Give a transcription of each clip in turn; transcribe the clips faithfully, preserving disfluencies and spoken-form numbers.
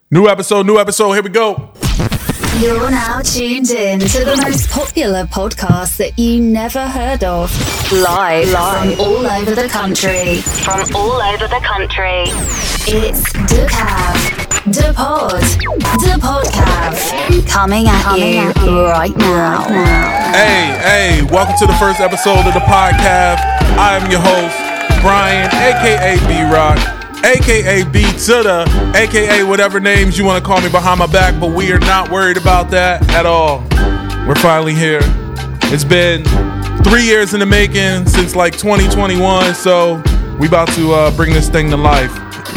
New episode, new episode. Here we go. You're now tuned in to the most popular podcast that you never heard of. Live, Live. from all over the country. From all over the country. It's DeCav, DePod, DePodcav. Coming at Coming you at right now. Hey, hey, welcome to the first episode of the podcast. I am your host, Brian, a k a. B-Rock. A K A B to the, A K A whatever names you want to call me behind my back, but we are not worried about that at all. We're finally here. It's been three years in the making, since like twenty twenty-one, so we about to uh, bring this thing to life.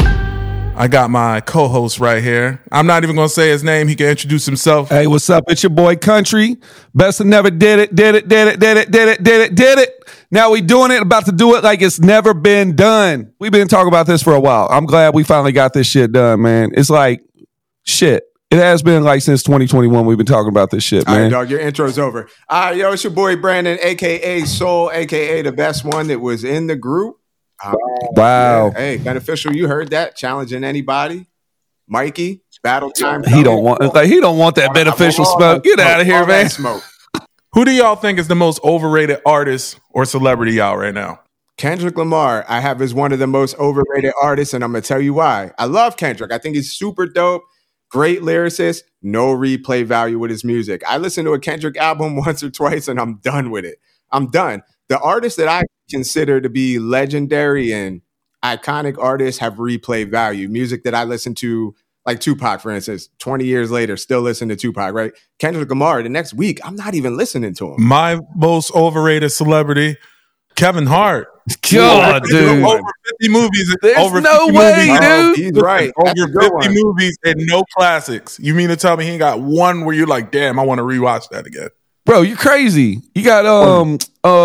I got my co-host right here. I'm not even going to say his name. He can introduce himself. Hey, what's up? It's your boy Country. Best of never did it, did it, did it, did it, did it, did it, did it. Now we doing it, about to do it like it's never been done. We've been talking about this for a while. I'm glad we finally got this shit done, man. It's like, shit. It has been like since twenty twenty-one we've been talking about this shit, man. All right, dog, your intro's over. All right, yo, it's your boy Brandon, a k a. Soul, a k a the best one that was in the group. Um, wow. Yeah. Hey, Beneficial, you heard that. Challenging anybody. Mikey, battle time. He don't want like he don't want that beneficial smoke. Get out of here, man. Smoke. Who do y'all think is the most overrated artist or celebrity out right now? Kendrick Lamar, I have as one of the most overrated artists, and I'm going to tell you why. I love Kendrick. I think he's super dope, great lyricist, no replay value with his music. I listen to a Kendrick album once or twice, and I'm done with it. I'm done. The artists that I consider to be legendary and iconic artists have replay value. Music that I listen to, like Tupac, for instance, twenty years later, still listen to Tupac, right? Kendrick Lamar, the next week, I'm not even listening to him. My most overrated celebrity, Kevin Hart. God, dude. Over fifty movies. There's over no fifty way, movies. dude. Oh, he's right. That's Over a good fifty one. movies and no classics. You mean to tell me he ain't got one where you're like, damn, I want to rewatch that again? Bro, you crazy. You got um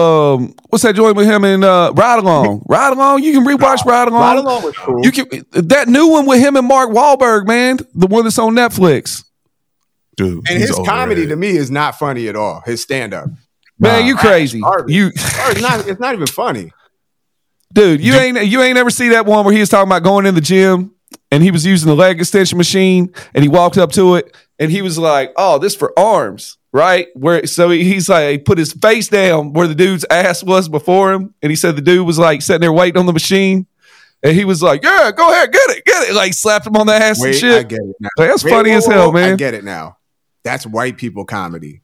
um what's that joint with him and uh Ride Along? Ride Along, you can rewatch Ride Along. Ride Along was cool. You can that new one with him and Mark Wahlberg, man. The one that's on Netflix. Dude. And he's his comedy overrated. to me is not funny at all. His stand-up. Man, Nah. you crazy. Garbage. You It's not, it's not even funny. dude, you ain't you ain't ever see that one where he was talking about going in the gym and he was using the leg extension machine and he walked up to it and he was like, "Oh, this for arms." Right? Where so he's like he put his face down where the dude's ass was before him, and he said the dude was like sitting there waiting on the machine, and he was like, "Yeah, go ahead, get it, get it." Like slapped him on the ass Wait, and shit. I get it now. Like, that's Wait, funny whoa, as whoa, hell, whoa. man. I get it now. That's white people comedy.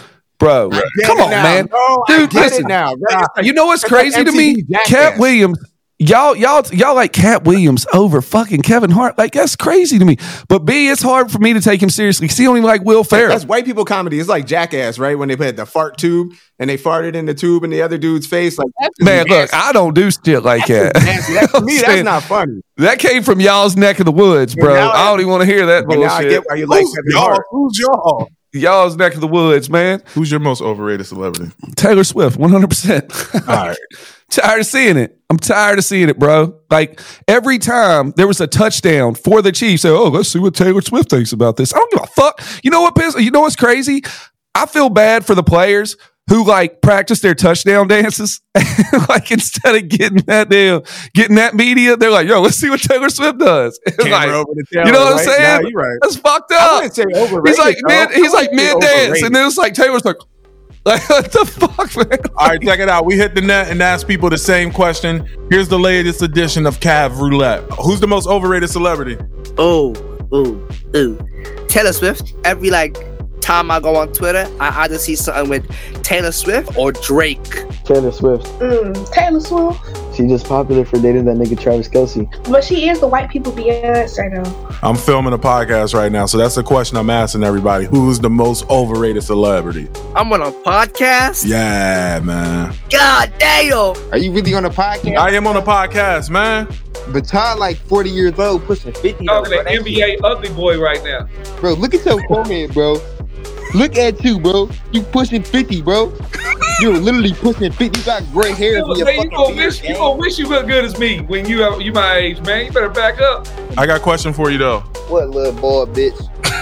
Bro, I get come it on, now. man. No, Dude, I get listen. it now. Right? It's like- You know what's it's like crazy to me? M T V Jackass. Cat Williams. Y'all, y'all, y'all like Cat Williams over fucking Kevin Hart. Like, that's crazy to me. But B, it's hard for me to take him seriously because he don't even like Will Ferrell. That's white people comedy. It's like Jackass, right? When they put the fart tube and they farted in the tube in the other dude's face. Like, that's just Man, look, nasty. I don't do shit like that. That's nasty. That- to me, that's not funny. That came from y'all's neck of the woods, bro. now I don't even want to hear that But now I bullshit. get why you like Who's Kevin y'all? Hart. Who's y'all? Y'all's neck of the woods, man. Who's your most overrated celebrity? Taylor Swift, one hundred percent. All right. Tired of seeing it. I'm tired of seeing it, bro. Like, every time there was a touchdown for the Chiefs, say, oh, let's see what Taylor Swift thinks about this. I don't give a fuck. You know what piss? You know what's crazy? I feel bad for the players who like practice their touchdown dances. Like, instead of getting that damn, getting that media, they're like, yo, let's see what Taylor Swift does. It's Camera like, over to Taylor, you know what I'm right? saying? Nah, you're right. That's fucked I up. wouldn't say overrated. He's like bro. mid, he's I like wouldn't mid say dance, overrated. and then it's like Taylor's like, like what the fuck, man? All right, check it out. We hit the net and asked people the same question. Here's the latest edition of Cav Roulette. Who's the most overrated celebrity? Oh, ooh, ooh. Taylor Swift. Every like time I go on Twitter, I either see something with Taylor Swift or Drake. Taylor Swift. Mm, Taylor Swift. She just popular for dating that nigga Travis Kelce. But she is the white people Beyonce though. I'm filming a podcast right now, so that's the question I'm asking everybody. Who's the most overrated celebrity? I'm on a podcast. Yeah, man. God damn. Are you really on a podcast? I am on a podcast, man. But Todd like forty years old, pushing fifty. though, Talking bro. to N B A ugly boy right now. Bro, look at your comment, bro. Look at you, bro. You pushing fifty, bro. You're literally pushing fifty. You got gray hairs in your Hey, you fucking gonna beard, wish you gang. gonna wish you look good as me when you uh, you my age, man. You better back up. I got a question for you, though. What little boy, bitch?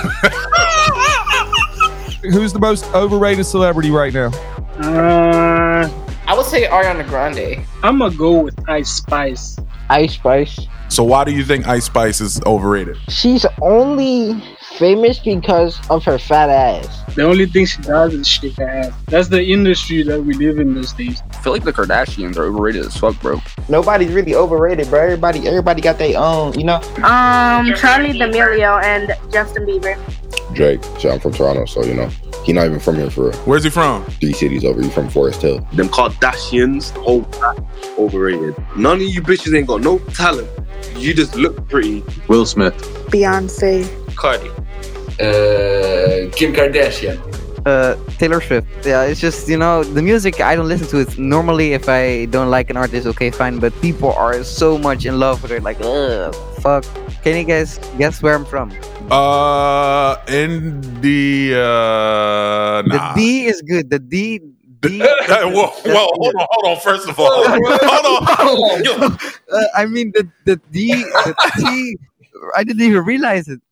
Who's the most overrated celebrity right now? Uh, I would say Ariana Grande. I'm gonna go with Ice Spice. Ice Spice. So why do you think Ice Spice is overrated? She's only famous because of her fat ass. The only thing she does is shake her ass. That's the industry that we live in these days. I feel like the Kardashians are overrated as fuck, bro. Nobody's really overrated, bro. Everybody, everybody got their own, you know. Um, Charlie D'Amelio and Justin Bieber. Drake. So I'm from Toronto, so you know he not even from here for real. Where's he from? Three cities over. He from Forest Hill. Them Kardashians, the whole pack, overrated. None of you bitches ain't got no talent. You just look pretty. Will Smith. Beyonce. Cardi. Uh, Kim Kardashian. Uh, Taylor Swift. Yeah, it's just, you know, the music, I don't listen to it. Normally, if I don't like an artist, okay, fine. But people are so much in love with her. Like, ugh, fuck. Can you guys guess where I'm from? Uh, India. Nah. The D is good. The D. D whoa, whoa, hold on, hold on. First of all, hold on. uh, I mean, the the D, the T. I didn't even realize it.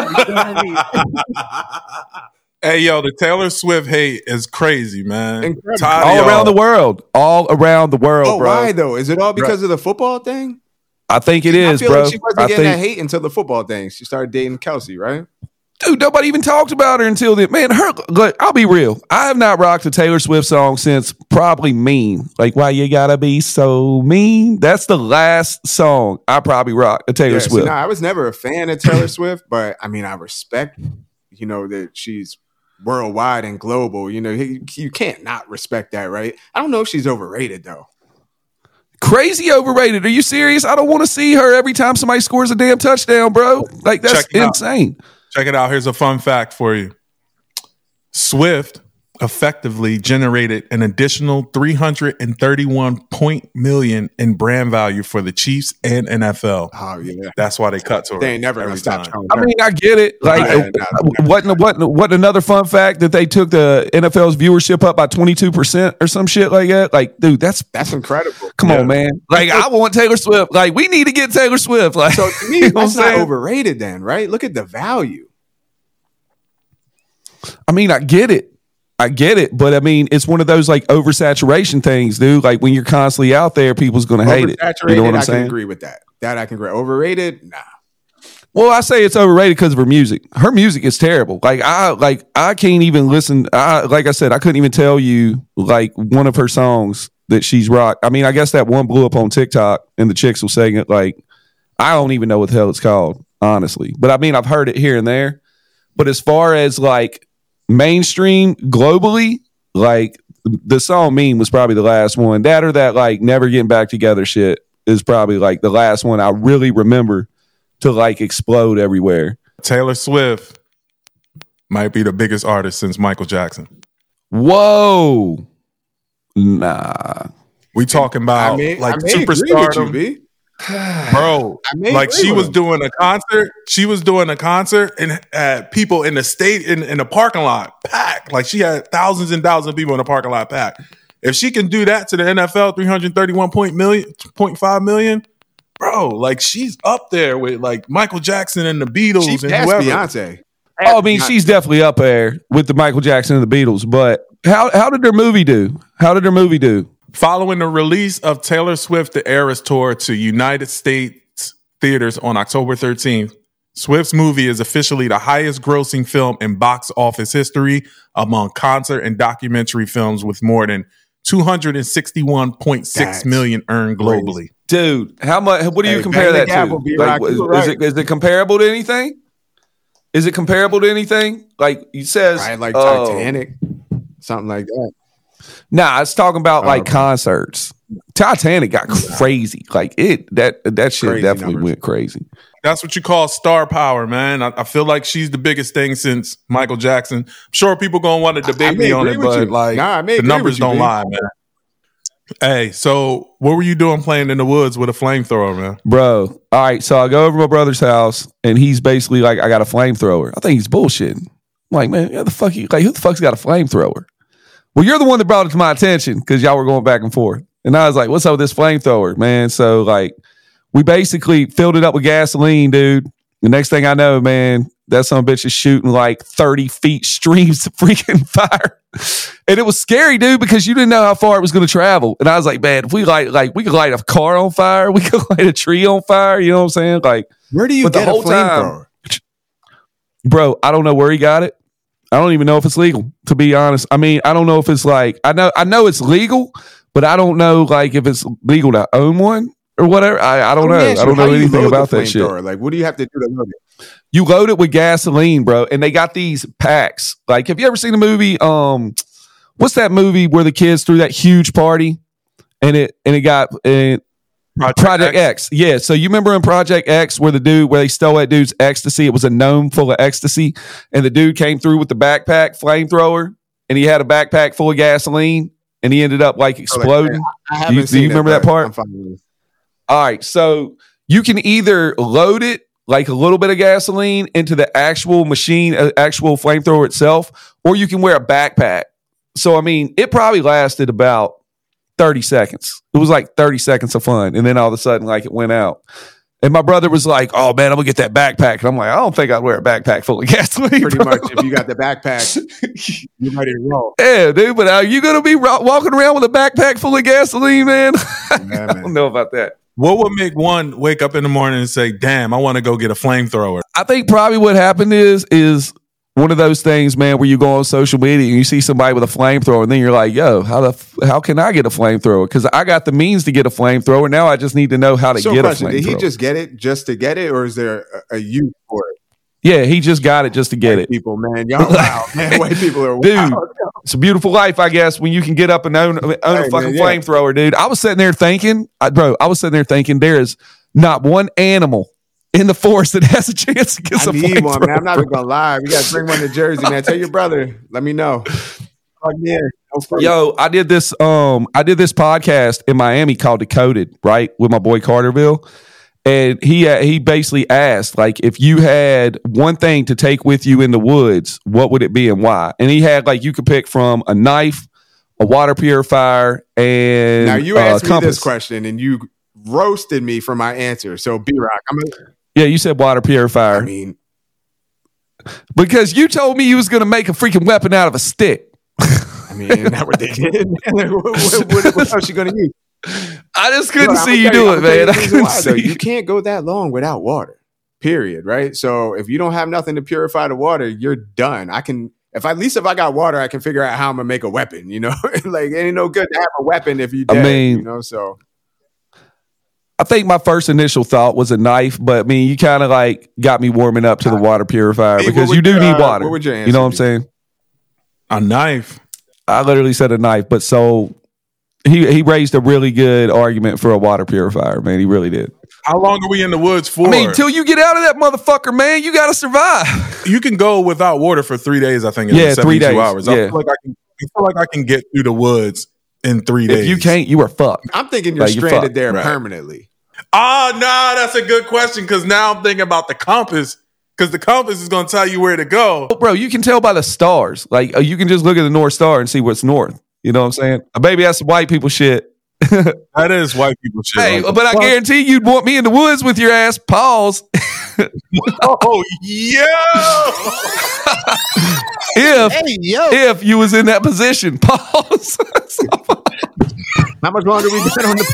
Hey, yo, the Taylor Swift hate is crazy, man. All around the world. All around the world, oh, bro. Why, though? Is it all because of the football thing? I think it is, I feel bro. like she wasn't I getting think, that hate until the football thing. She started dating Kelsey, right? Dude, nobody even talked about her until then. Man, her, look, I'll be real. I have not rocked a Taylor Swift song since probably Mean. Like, Why You Gotta Be So Mean? That's the last song I probably rocked a Taylor Yeah, Swift. See, no, I was never a fan of Taylor Swift, but I mean, I respect, you know, that she's worldwide and global. You know, you, you can't not respect that, right? I don't know if she's overrated, though. Crazy overrated. Are you serious? I don't want to see her every time somebody scores a damn touchdown, bro. Like, that's Check it out. insane. Check it out. Here's a fun fact for you. Swift effectively generated an additional three hundred thirty-one point million in brand value for the Chiefs and N F L. Oh yeah, that's why they cut to her. They ain't never gonna every stop. time. I mean, I get it. Like, Yeah, uh, wasn't what what another fun fact that they took the N F L's viewership up by twenty-two percent or some shit like that? Like, dude, that's that's incredible. Come on, man. Like, I want Taylor Swift. Like, we need to get Taylor Swift. Like, So to me, you know what that's I'm not saying? overrated, then, right? Look at the value. I mean, I get it. I get it, but I mean, it's one of those like oversaturation things, dude. Like when you're constantly out there, people's gonna hate it. Oversaturated, You know what I'm I saying? can agree with that. That I can agree. Overrated, nah. Well, I say it's overrated because of her music. Her music is terrible. Like I like I can't even listen. I like I said, I couldn't even tell you like one of her songs that she's rocked. I mean, I guess that one blew up on TikTok and the chicks will sing it. Like I don't even know what the hell it's called, honestly. But I mean, I've heard it here and there. But as far as like mainstream globally, like the song Mean was probably the last one. That or that like Never Getting Back Together shit is probably like the last one I really remember to like explode everywhere. Taylor Swift might be the biggest artist since Michael Jackson. Whoa. Nah. We talking about I may- like I may agree with you, superstardom. B. Bro, may like agree she with was him. doing a concert. She was doing a concert and had people in the state in, in the parking lot packed. Like she had thousands and thousands of people in the parking lot packed. If she can do that to the N F L, three hundred thirty-one point five million, bro, like she's up there with like Michael Jackson and the Beatles She and passed whoever. Beyonce. Oh, I mean, she's definitely up there with the Michael Jackson and the Beatles. But how how did their movie do? How did their movie do? Following the release of Taylor Swift The Eras Tour to United States theaters on October thirteenth, Swift's movie is officially the highest grossing film in box office history among concert and documentary films with more than two hundred sixty-one point six That's million earned globally. Dude, how much what do you Hey, compare bang the that gavel, to? B-Rock, Like, is, you were is right. it is it comparable to anything? Is it comparable to anything? Like you says Right, like oh, Titanic, something like that. Nah, it's talking about like okay. concerts. Titanic got crazy. Like it that that shit Crazy definitely numbers. went crazy. That's what you call star power, man. I, I feel like she's the biggest thing since Michael Jackson. I'm sure people gonna want to I debate may me on agree it, with but you. like Nah, I may the agree numbers with you, don't B. lie, man. Hey, so what were you doing playing in the woods with a flamethrower, man? Bro, all right, so I go over to my brother's house and he's basically like, I got a flamethrower. I think he's bullshitting. I'm like, man, who the fuck you, like, who the fuck's got a flamethrower? Well, you're the one that brought it to my attention because y'all were going back and forth. And I was like, what's up with this flamethrower, man? So like, we basically filled it up with gasoline, dude. The next thing I know, man, that son of a bitch is shooting like thirty feet streams of freaking fire. And it was scary, dude, because you didn't know how far it was going to travel. And I was like, man, if we light, like, we could light a car on fire. We could light a tree on fire. You know what I'm saying? Like, where do you but get the whole a flamethrower? time, bro, I don't know where he got it. I don't even know if it's legal, to be honest. I mean, I don't know if it's like, I know, I know it's legal, but I don't know like if it's legal to own one or whatever. I, I don't know. I don't know anything about that shit. Like, what do you have to do to load it? You load it with gasoline, bro, and they got these packs. Like, have you ever seen a movie? Um, what's that movie where the kids threw that huge party and it and it got uh, Project, Project X. X? Yeah. So you remember in Project X where the dude where they stole that dude's ecstasy? It was a gnome full of ecstasy, and the dude came through with the backpack flamethrower, and he had a backpack full of gasoline, and he ended up like exploding. I haven't do you, seen do you remember it, that part? All right. So you can either load it like a little bit of gasoline into the actual machine, uh, actual flamethrower itself, or you can wear a backpack. So, I mean, it probably lasted about thirty seconds. It was like thirty seconds of fun. And then all of a sudden, like, it went out. And my brother was like, oh, man, I'm going to get that backpack. And I'm like, I don't think I'd wear a backpack full of gasoline. Pretty bro. much, if you got the backpack, you're ready to roll. Yeah, dude, but are you going to be ro- walking around with a backpack full of gasoline, man? Yeah, man. I don't know about that. What would make one wake up in the morning and say, damn, I want to go get a flamethrower? I think probably what happened is, is one of those things, man, where you go on social media and you see somebody with a flamethrower and then you're like, yo, how the f- how can I get a flamethrower? Because I got the means to get a flamethrower. Now I just need to know how to So, get question, a flamethrower. did he just get it just to get it, or is there a, a use for it? Yeah, he just got it just to get White it. people, man, y'all wow, man. White people are Dude, wild. it's a beautiful life, I guess, when you can get up and own, own Hey, a fucking man, yeah. flamethrower, dude. I was sitting there thinking, I, bro, I was sitting there thinking there is not one animal in the forest that has a chance to get I some need one, man. I'm not flamethrower. even gonna lie. We gotta bring one to Jersey, man. Tell your brother. Let me know. Plug me in. No free. Yo, I did this. Um, I did this podcast in Miami called Decoded, right, with my boy Carterville, and he uh, he basically asked like, if you had one thing to take with you in the woods, what would it be and why? And he had like you could pick from a knife, a water purifier, and Now you uh, asked me compass. this question and you roasted me for my answer. So B Rock, I'm gonna Yeah, you said water purifier. I mean, because you told me you was gonna make a freaking weapon out of a stick. I mean, isn't that what they did? what, what, what, what else you gonna use? I just couldn't Look, I'm see gonna you tell do I'm it, gonna tell man. you the I reason couldn't why, though. see You can't go that long without water. Period. Right. So if you don't have nothing to purify the water, you're done. I can, if I, at least if I got water, I can figure out how I'm gonna make a weapon. You know, like it ain't no good to have a weapon if you I dead. mean- you know, so I think my first initial thought was a knife, but I mean, you kind of like got me warming up to the water purifier Hey, what because would you do your, need uh, water. what would your You know what I'm answer saying? A knife. I literally said a knife, but so he he raised a really good argument for a water purifier, man. He really did. How long are we in the woods for? I mean, till you get out of that motherfucker, man, you got to survive. You can go without water for three days, I think. In Yeah, three seventy-two days. hours. I Yeah. feel like I can. I feel like I can get through the woods in three days. If you can't, you are fucked. I'm thinking you're Like, you're stranded fucked. there Right. permanently. Oh, no, that's a good question because now I'm thinking about the compass because the compass is going to tell you where to go. Bro, you can tell by the stars. Like uh, you can just look at the North Star and see what's north. You know what I'm saying? Uh, Baby, that's some white people shit. That is white people shit. Hey, Like, but I fuck? guarantee you'd want me in the woods with your ass. Pause. Oh, yo! if Hey, yo. if you was in that position. Pause. How much longer we been on the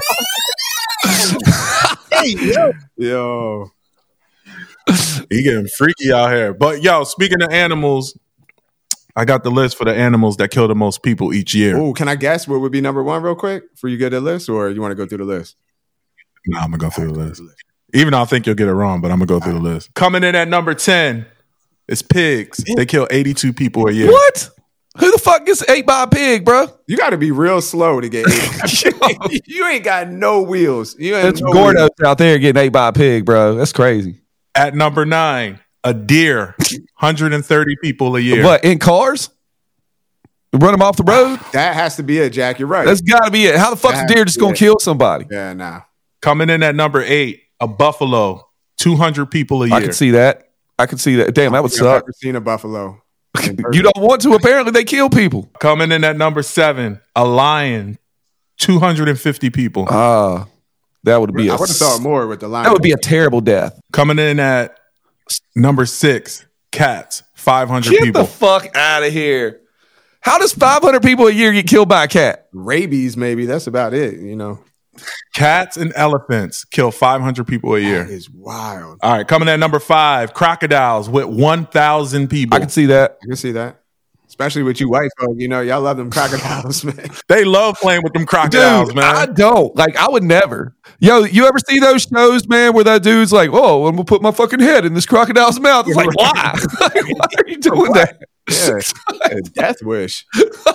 Hey, yo. Yo. He getting freaky out here. But yo, speaking of animals, I got the list for the animals that kill the most people each year. Oh, can I guess what would be number one real quick before you get the list, or you want to go through the list? No, I'm gonna go through the list. Even though I think you'll get it wrong, but I'm gonna go through the list. Coming in at number ten is pigs. They kill eighty-two people a year. What? Who the fuck gets ate by a pig, bro? You got to be real slow to get ate. You ain't got no wheels. You ain't That's no Gordos wheels. out there getting ate by a pig, bro. That's crazy. At number nine, a deer. one hundred thirty people a year. What, in cars? Run them off the road? That has to be it, Jack. You're right. That's got to be it. How the fuck's That a has deer to just be going it. to kill somebody? Yeah, nah. Coming in at number eight, a buffalo. two hundred people a year. I can see that. I can see that. Damn, that would I've suck. never seen a buffalo. in person. You don't want to. Apparently, they kill people. Coming in at number seven, a lion. two hundred fifty people. Ah, that would be. I A, would have thought more with the line. that would be a terrible death. Coming in at number six, Cats, five hundred Get people. the fuck out of here. How does five hundred people a year get killed by a cat? Rabies, maybe. That's about it, you know. Cats and elephants kill five hundred people a year. That is wild. All right, coming at number five, crocodiles with one thousand people. I can see that. I can see that. Especially with you white folk, you know, y'all love them crocodiles, man. They love playing with them crocodiles, Dude, man. I don't. Like, I would never. Yo, you ever see those shows, man, where that dude's like, oh, I'm going to put my fucking head in this crocodile's mouth? It's like, why? Like, why are you doing that? Yeah, a death wish.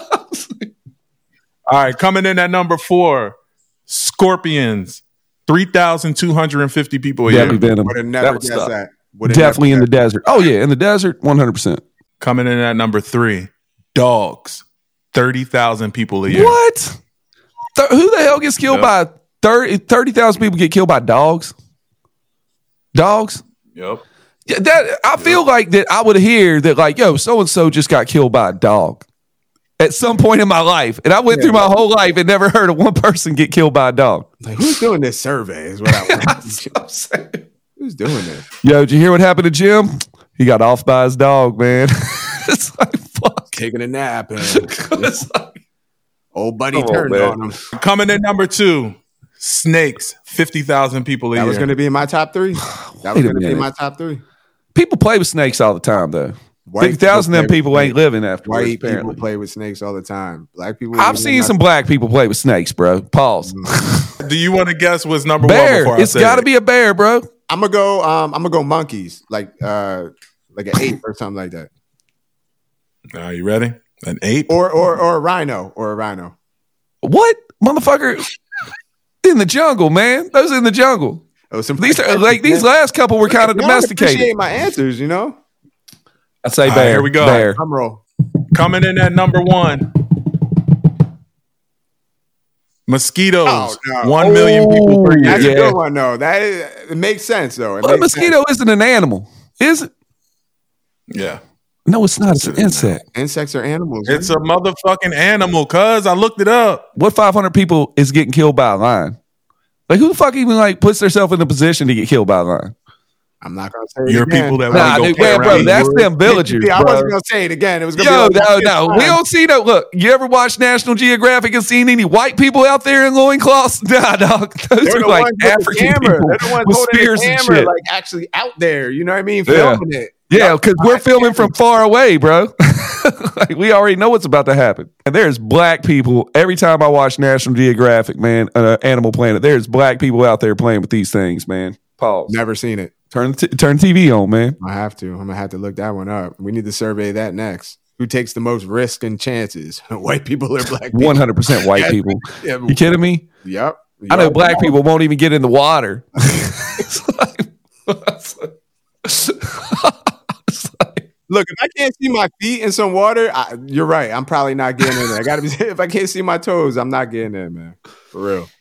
All right, coming in at number four, scorpions, three thousand two hundred fifty people a Definitely year. venom. Would have That never would guessed stop. that. Would've Definitely in never the desert. Oh, yeah, in the desert, one hundred percent. Coming in at number three, dogs, thirty thousand people a year. What? Th- who the hell gets killed Yep. by thirty thirty thousand people get killed by dogs? Dogs? Yep. Yeah, that I feel like that I would hear that like, yo, so and so just got killed by a dog at some point in my life, and I went Yeah. through my whole life and never heard of one person get killed by a dog. Like, who's doing this survey is what I want. That's what I'm saying. Who's doing this? Yo, did you hear what happened to Jim? He got off by his dog, man. It's like fuck. Taking a nap and It's like, old buddy Come on, turned man. on him. Coming in number two, snakes, fifty thousand people a That year. was going to be in my top three. That was Wait a going to be minute. my top three. people play with snakes all the time, though. White Fifty thousand of them play with people ain't snakes. living afterwards. White apparently. people play with snakes all the time. Black people. I've seen some black people play with snakes, bro. Pause. Do you want to guess what's number bear. one before I It's say got to it? be a bear, bro. I'm gonna go. Um, I'm gonna go monkeys, like uh, like an ape or something like that, Are you ready? An ape? or or or a rhino, or a rhino. What, motherfucker? In the jungle, man. Those in the jungle. Oh, some These are like these last couple were kind of Y'all domesticated. Appreciate my answers, you know. I say All bear. right, here we go. Bear. Drum roll. Coming in at number one. Mosquitoes. Oh, no. One million people per year. That's Yeah. a good one, though. That is, it makes sense, though. It Well, a makes mosquito isn't an animal, is it? Yeah. No, it's not. It's an insect. sense. Insects are animals. It's a motherfucking animal, cuz I looked it up. What five hundred people is getting killed by a lion? Like, who the fuck even like puts themselves in a position to get killed by a lion? I'm not gonna say it Your again. people that Nah, want to go dude, play man, around bro, the that's woods. them villagers, Yeah, I bro. wasn't gonna say it again. It was gonna Yo, be like, no, no. We don't see no. Look, you ever watch National Geographic and seen any white people out there in loincloths? Nah, dog. Those They're are the like ones with the African camera. people They're the ones with holding spears the and camera, shit. like actually out there. You know what I mean? Yeah. Filming it. Yeah, because we're filming from far away, bro. Like, we already know what's about to happen. And there's black people. Every time I watch National Geographic, man, uh, Animal Planet, there's black people out there playing with these things, man. Pause. Never seen it. Turn the t- turn the T V on, man. I have to. I'm gonna have to look that one up. We need to survey that next. Who takes the most risk and chances? White people or black people? one hundred percent white Yeah. people. Yeah, You kidding me? Yep. I know Yep. black people won't even get in the water. It's like- it's like- it's like- Look, if I can't see my feet in some water, I, you're right. I'm probably not getting in there. I gotta be. If I can't see my toes, I'm not getting in, man. For real.